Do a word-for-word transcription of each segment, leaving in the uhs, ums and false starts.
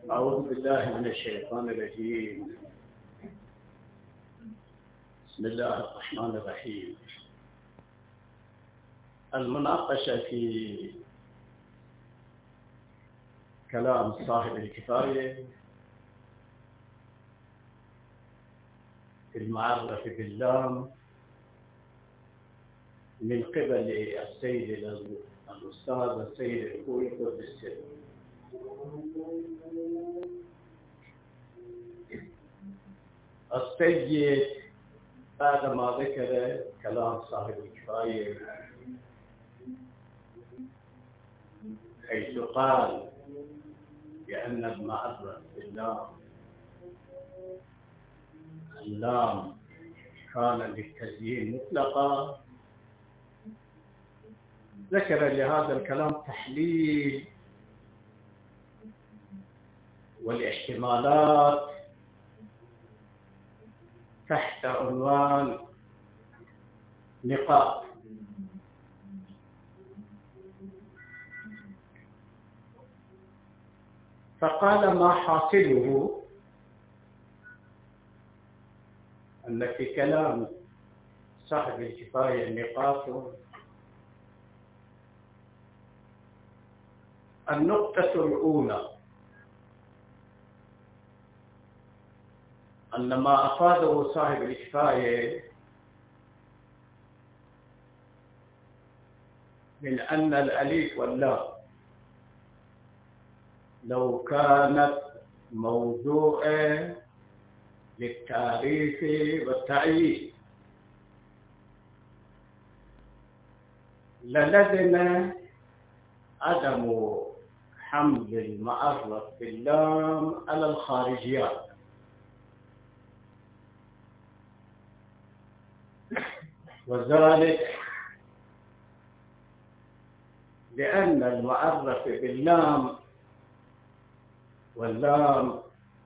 أعوذ بالله من الشيطان الرجيم. بسم الله الرحمن الرحيم. المناقشة في كلام صاحب الكفاية في المعرف باللام من قبل السيد الأستاذ السيد الخوي قدس السر. السيد بعدما ذكر كلام صاحب الكفاية حيث قال بأن المعرف باللام اللام كان للتزيين مطلقا، ذكر لهذا الكلام تحليل والاحتمالات تحت عنوان نقاط. فقال ما حاصله أن في كلام صاحب الكفاية نقاط. النقطة الأولى أن ما أفاده صاحب الكفاية من أن الألف واللام لو كانت موضوعا للتعريف والتعيين للزم عدم حمل المعرف باللام على الخارجيات، وذلك لأن المعرف باللام واللام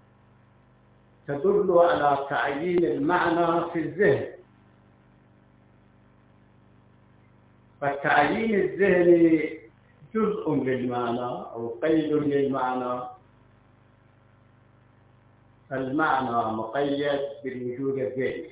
تدل على تعيين المعنى في الذهن، فالتعيين الذهني جزء للمعنى أو قيد للمعنى، فالمعنى مقيد بالوجود الذهني،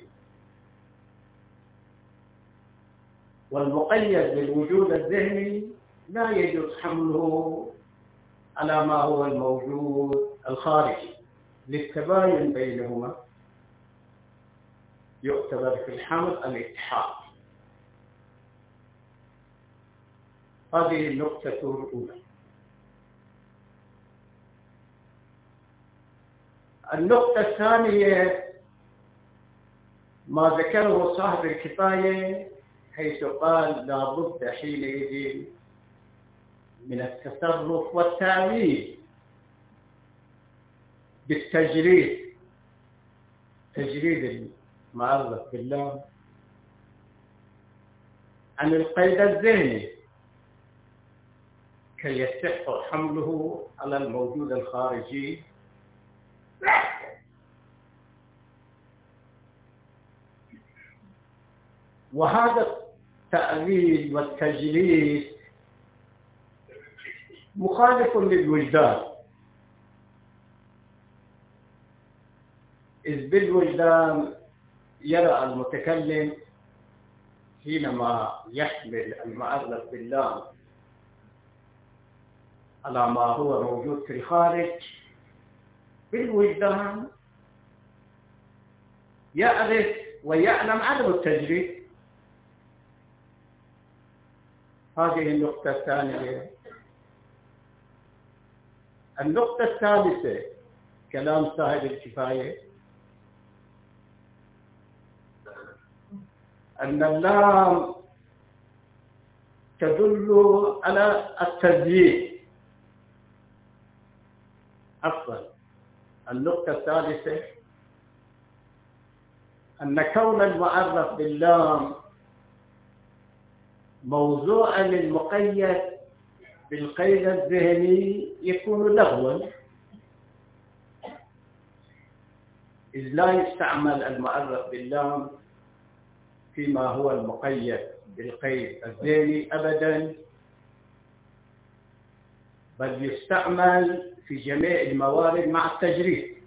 والمقيد بالوجود الذهني لا يجوز حمله على ما هو الموجود الخارجي للتباين بينهما. يعتبر في الحمل الاتحاد. هذه النقطة الأولى. النقطة الثانية ما ذكره صاحب الكفاية حيث قال لا بد حينئذ من التصرف والتعليل بالتجريد، تجريد المعرف باللام عن القيد الذهني كي يصح حمله على الموجود الخارجي. وهذا التأويل والتجريد مخالف للوجدان، إذ بالوجدان يرى المتكلم حينما يحمل المعرف باللام على ما هو موجود في الخارج، بالوجدان يعرف ويعلم عدم التجريد. هذه النقطة الثانية. النقطة الثالثة كلام صاحب الكفاية أن اللام تدل على التزيين. عفوا، النقطة الثالثة أن كون المعرف باللام موضوعا للمقيد بالقيد الذهني يكون لغوا، إذ لا يستعمل المعرف باللام فيما هو المقيد بالقيد الذهني أبدا، بل يستعمل في جميع الموارد مع التجريد.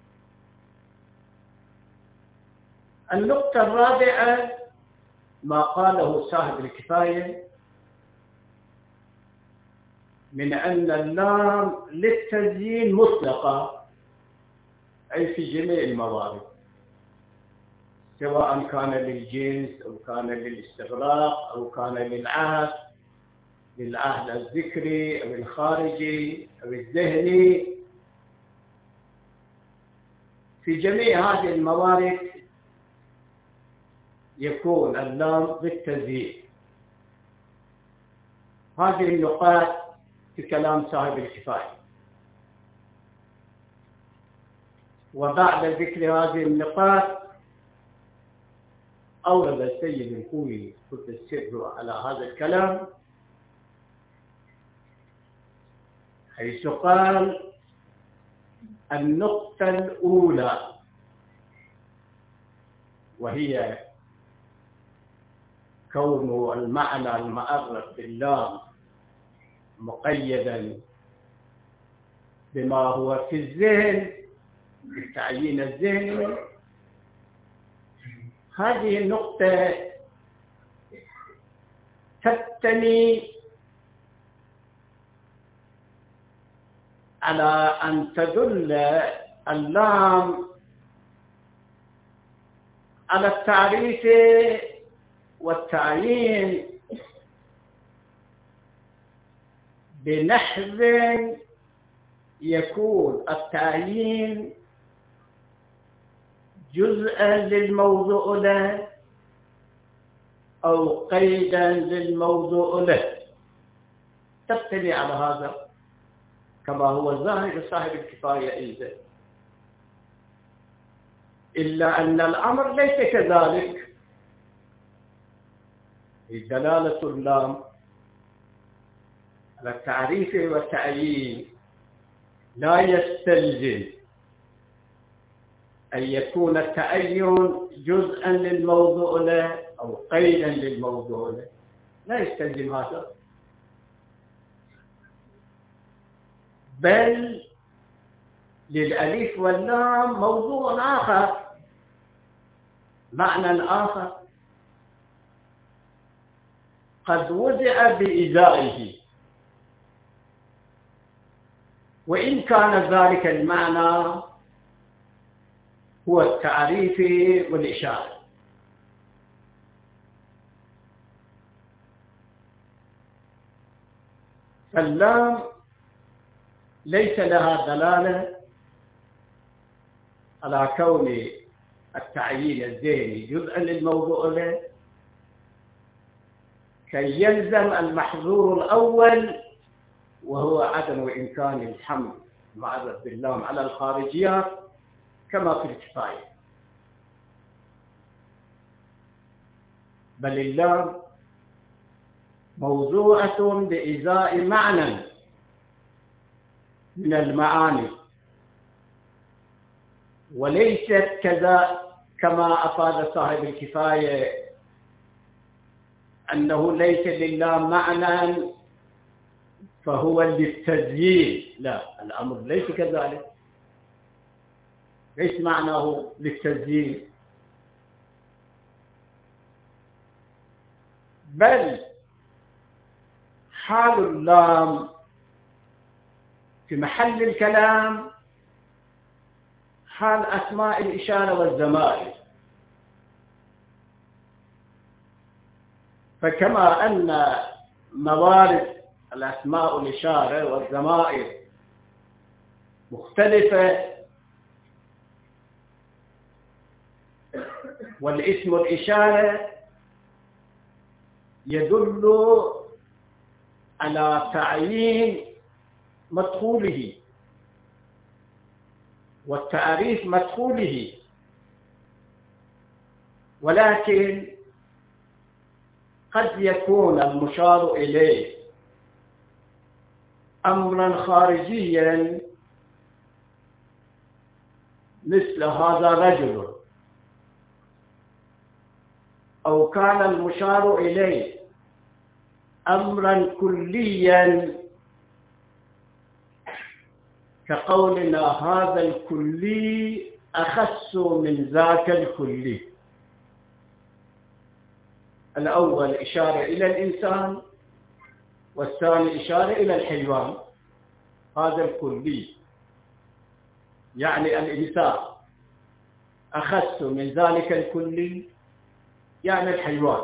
النقطة الرابعة ما قاله صاحب الكفاية من أن اللام للتزيين مطلقة، أي في جميع الموارد، سواء كان للجنس أو كان للاستغراق أو كان للعهد، للعهد الذكري أو الخارجي أو الذهني. في جميع هذه الموارد يكون اللام بالتزيين. هذه النقاط في كلام صاحب الكفاية. وبعد ذكر هذه النقاط أورد السيد الخوئي قدس السر على هذا الكلام، حيث قال: النقطة الأولى وهي كون المعنى المعرف باللام مقيدا بما هو في الذهن، بالتعيين الذهني. هذه النقطة تبتني على أن تدل اللام على التعريف والتعيين بنحو يكون التعيين جزءا للموضوع له أو قيدا للموضوع له. تبتني على هذا كما هو الظاهر صاحب الكفاية أيضا، إلا أن الأمر ليس كذلك. دلالة اللام على التعريف والتعيين لا يستلزم أن يكون التعين جزءا للموضوع له أو قيدا للموضوع له، لا يستلزم هذا، بل للألف واللام موضوع آخر، معنى آخر قد وضع بإزائه، وإن كان ذلك المعنى هو التعريف والإشارة. فاللام ليس لها دلالة على كون التعيين الذهني جزءا للموضوع له كي يلزم المحظور الأول، وهو عدم إمكان الحمل المعرف باللام على الخارجيات كما في الكفاية، بل اللام موضوعة بإزاء معنى من المعاني، وليست كذا كما أفاد صاحب الكفاية أنه ليس للام معنى فهو للتزيين. لا، الأمر ليس كذلك، ليس معناه للتزيين، بل حال اللام في محل الكلام حال أسماء الإشارة والضمائر. فكما أن موارد الأسماء الإشارة والضمائر مختلفة، والاسم الإشارة يدل على تعيين مدخوله والتعريف مدخوله، ولكن قد يكون المشار إليه أمرا خارجيا مثل هذا رجل، أو كان المشار إليه أمرا كليا كقولنا هذا الكلي أخص من ذاك الكلي. الأول إشارة إلى الإنسان، والثاني إشارة إلى الحيوان. هذا الكلي يعني الإنسان، أخص من ذلك الكلي يعني الحيوان.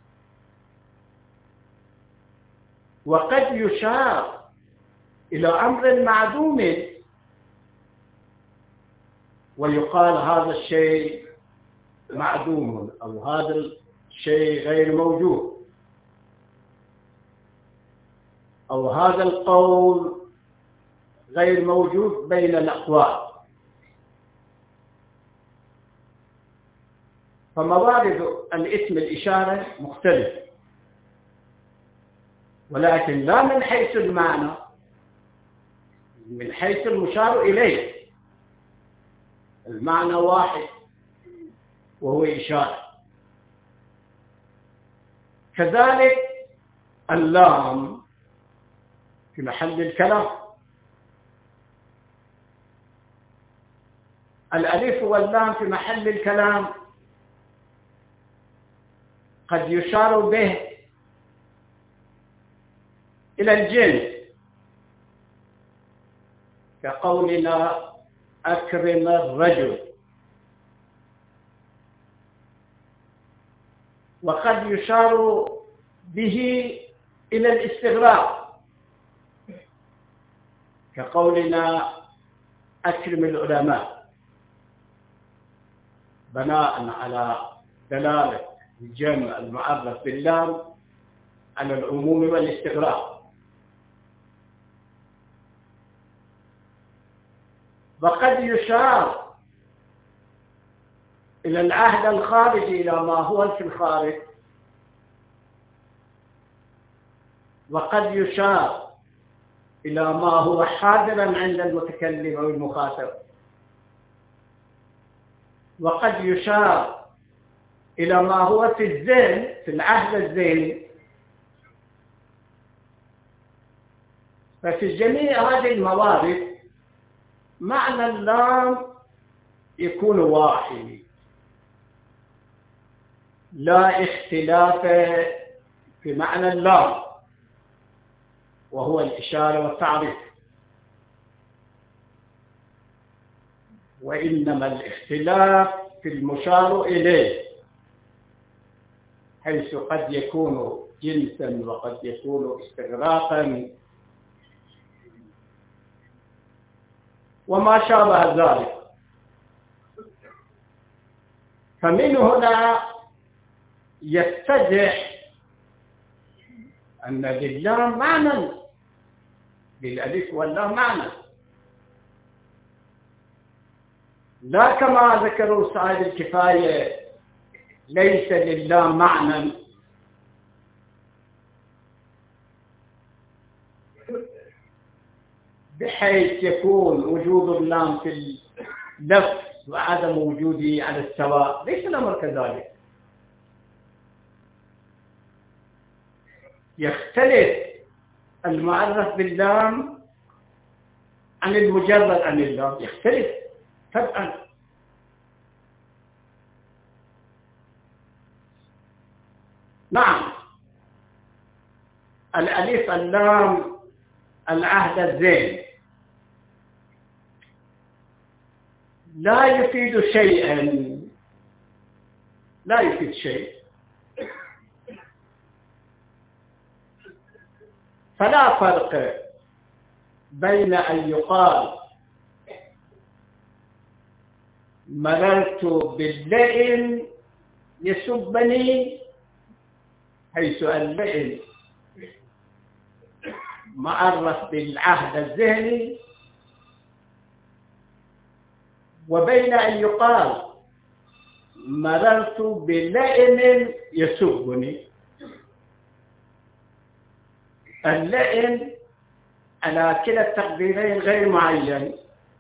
وقد يشار إلى أمر معدوم ويقال هذا الشيء معدوم، أو هذا الشيء غير موجود، أو هذا القول غير موجود بين الأقوال. فموارد الاسم الإشارة مختلفة، ولكن لا من حيث المعنى، من حيث المشار إليه. المعنى واحد وهو إشارة. كذلك اللام في محل الكلام، الألف واللام في محل الكلام قد يشار به إلى الجنس، كقولنا أكرم الرجل. وقد يشار به إلى الاستغراق، كقولنا أكرم العلماء، بناء على دلالة الجمع المعرف باللام على العموم والاستغراق. وقد يشار إلى العهد الخارجي، إلى ما هو في الخارج. وقد يشار إلى ما هو حاضرا عند المتكلم أو المخاطب. وقد يشار إلى ما هو في الذهن، في العهد الذهني. ففي جميع هذه الموارد معنى اللام يكون واحد، لا اختلاف في معنى اللام، وهو الإشارة والتعريف. وإنما الاختلاف في المشار إليه، حيث قد يكون جنسا وقد يكون استغراقا وما شابه ذلك. فمن هنا يتضح أن للام معنى، للألف واللام معنى، لا كما ذكروا صاحب الكفاية ليس للام معنى، بحيث يكون وجود اللام في اللفظ وعدم وجوده على السواء. ليس الأمر كذلك. يختلف المعرف باللام عن المجرد عن اللام، يختلف طبعا. نعم، الألف اللام العهد الذهن لا يفيد شيئا، لا يفيد شيء. فلا فرق بين أن يقال مررت باللئم يسبني، حيث اللئم معرف بالعهد الذهني، وبين أن يقال مررت بلئم يسبني. اللئم على كلا التقديرين غير معين،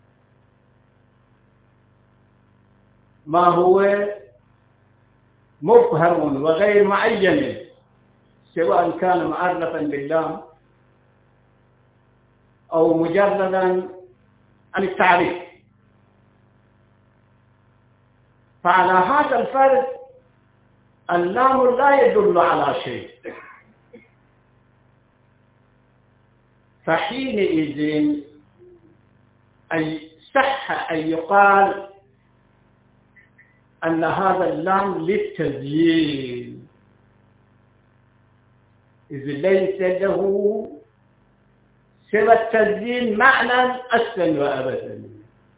ما هو مبهم وغير معين، سواء كان معرفا باللام أو مجردا عن التعريف. فعلى هذا الفرد اللام لا يدل على شيء، فحينئذ أي صح أن يقال أن هذا اللام للتزيين، إذ ليس له سوى التزيين معنى أصلا وأبدا،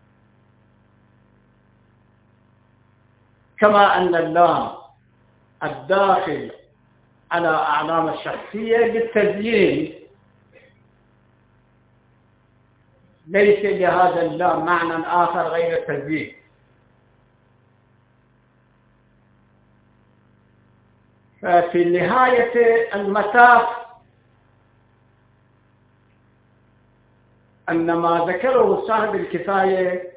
كما أن اللام الداخل على أعلام الشخصية للتزيين، ليس لهذا اللام معنى آخر غير التزيين. ففي نهاية المطاف أن ما ذكره صاحب الكفاية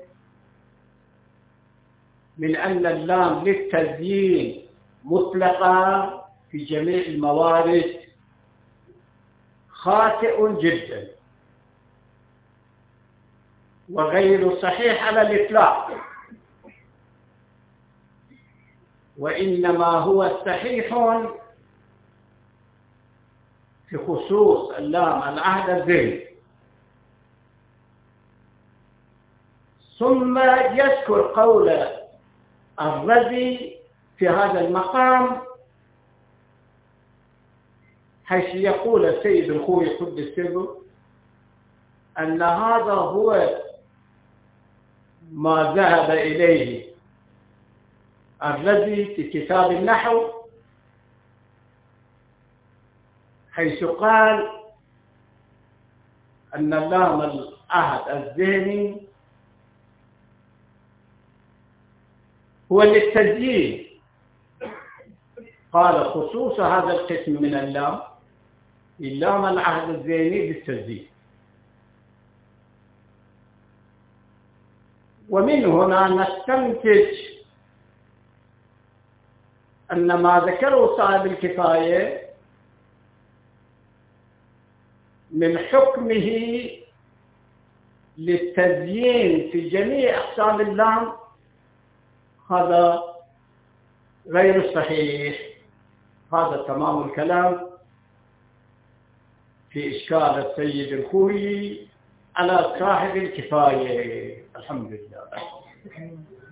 من أن اللام للتزيين مطلقة في جميع الموارد خاطئ جدا وغير صحيح على الإطلاق، وإنما هو صحيح في خصوص اللام العهد الذهني. ثم يذكر قول الرزي في هذا المقام، حيث يقول السيد الخوي قدس سره أن هذا هو ما ذهب إليه الرزي في كتاب النحو، حيث قال أن اللام العهد الذهني هو للتزيين. قال خصوص هذا القسم من اللام اللام العهد الذهني للتزيين. ومن هنا نستنتج أن ما ذكره صاحب الكفاية من حكمه للتزيين في جميع أقسام اللام هذا غير صحيح. هذا تمام الكلام في إشكال السيد الخوي على صاحب الكفاية. الحمد لله.